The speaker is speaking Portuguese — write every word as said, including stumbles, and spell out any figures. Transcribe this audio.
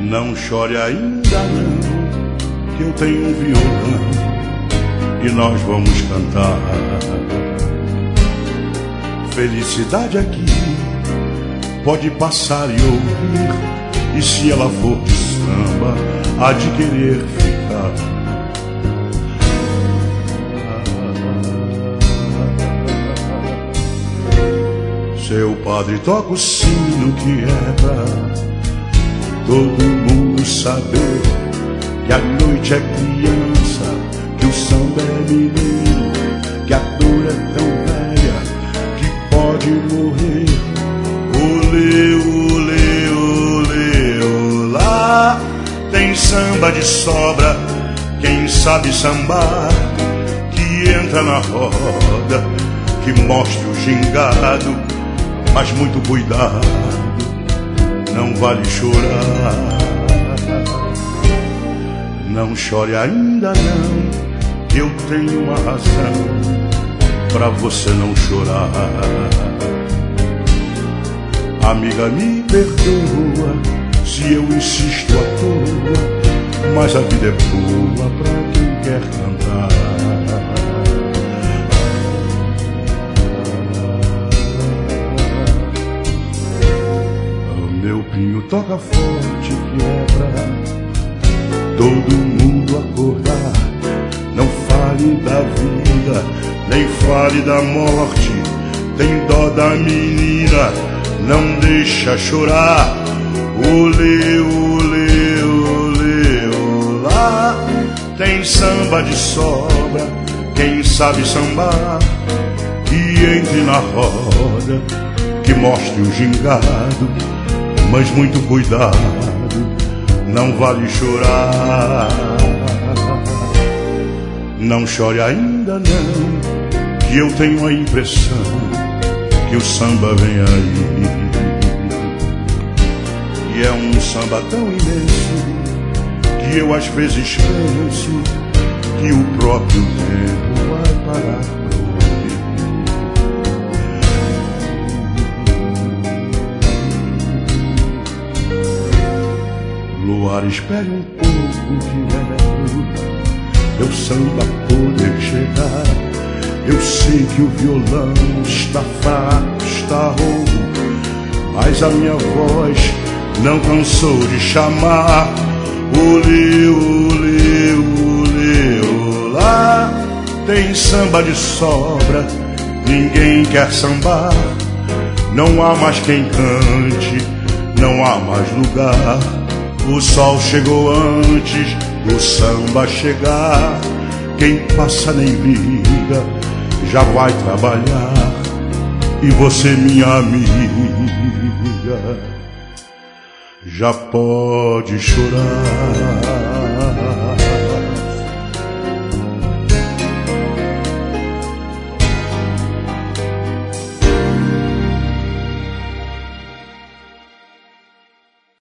Não chore ainda não, que eu tenho um violão e nós vamos cantar. Felicidade aqui pode passar e ouvir, e se ela for de samba, há de querer ficar. Seu padre toca o sino que é pra todo mundo saber que a noite é criança, que o samba é menino, que a dor é tão velha que pode morrer. Olê, olê, olê, olá. Tem samba de sobra, quem sabe sambar, que entra na roda, que mostre o gingado, mas muito cuidado, não vale chorar. Não chore ainda não, eu tenho uma razão pra você não chorar. Amiga, me perdoa se eu insisto à toa, mas a vida é boa pra quem quer cantar. Meu pinho toca forte que é pra todo mundo acordar. Não fale da vida, nem fale da morte, tem dó da menina, não deixa chorar. Olê, olê, olê, olá. Tem samba de sobra, quem sabe sambar, que entre na roda, que mostre o gingado, mas muito cuidado, não vale chorar. Não chore ainda não, que eu tenho a impressão que o samba vem aí, e é um samba tão imenso que eu às vezes penso que o próprio tempo vai parar pra ouvir. Luar, espere um pouco que é meu samba poder chegar. Eu sei que o violão está fraco, está rouco, mas a minha voz não cansou de chamar. Olê, olê, olê, olá. Tem samba de sobra, ninguém quer sambar. Não há mais quem cante, não há mais lugar. O sol chegou antes do samba chegar. Quem passa nem liga, já vai trabalhar. E você, minha amiga, já pode chorar.